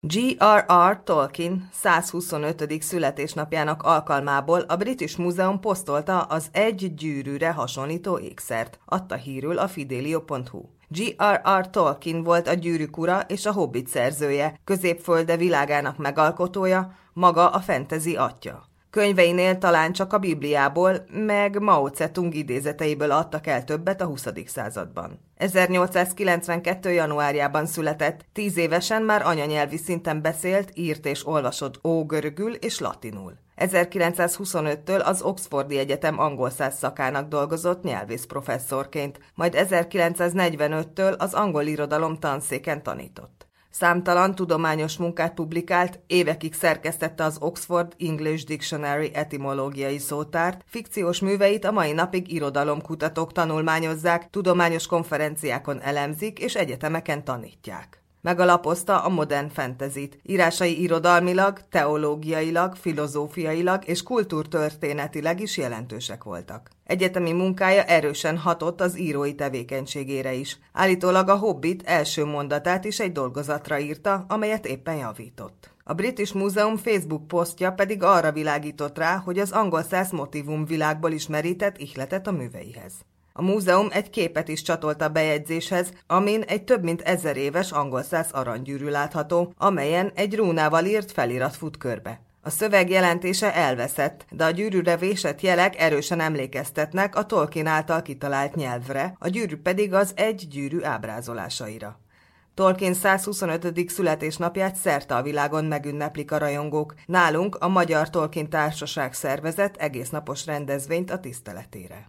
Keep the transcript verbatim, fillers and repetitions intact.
J R R Tolkien százhuszonötödik születésnapjának alkalmából a British Museum posztolta az egy gyűrűre hasonlító ékszert, adta hírül a fidelio pont hu. J R R Tolkien volt a Gyűrűk ura és a Hobbit szerzője, Középfölde világának megalkotója, maga a fantasy atya. Könyveinél talán csak a Bibliából, meg Mao Zedong idézeteiből adtak el többet a huszadik században. ezernyolcszázkilencvenkettő januárjában született, tíz évesen már anyanyelvi szinten beszélt, írt és olvasott ógörögül és latinul. ezerkilencszázhuszonöttől az Oxfordi Egyetem angolszász szakának dolgozott nyelvész professzorként, majd ezerkilencszáznegyvenöttől az angol irodalom tanszéken tanított. Számtalan tudományos munkát publikált, évekig szerkesztette az Oxford English Dictionary etimológiai szótárt, fikciós műveit a mai napig irodalomkutatók tanulmányozzák, tudományos konferenciákon elemzik és egyetemeken tanítják. Megalapozta a modern fantasyt. Írásai irodalmilag, teológiailag, filozófiailag és kultúrtörténetileg is jelentősek voltak. Egyetemi munkája erősen hatott az írói tevékenységére is. Állítólag a Hobbit első mondatát is egy dolgozatra írta, amelyet éppen javított. A British Museum Facebook posztja pedig arra világított rá, hogy az angolszász motívum világból is merített ihletet a műveihez. A múzeum egy képet is csatolt a bejegyzéshez, amin egy több mint ezer éves angolszász aranygyűrű látható, amelyen egy rúnával írt felirat fut körbe. A szöveg jelentése elveszett, de a gyűrűre vésett jelek erősen emlékeztetnek a Tolkien által kitalált nyelvre, a gyűrű pedig az egy gyűrű ábrázolásaira. Tolkien százhuszonötödik születésnapját szerte a világon megünneplik a rajongók, nálunk a Magyar Tolkien Társaság szervezett egésznapos rendezvényt a tiszteletére.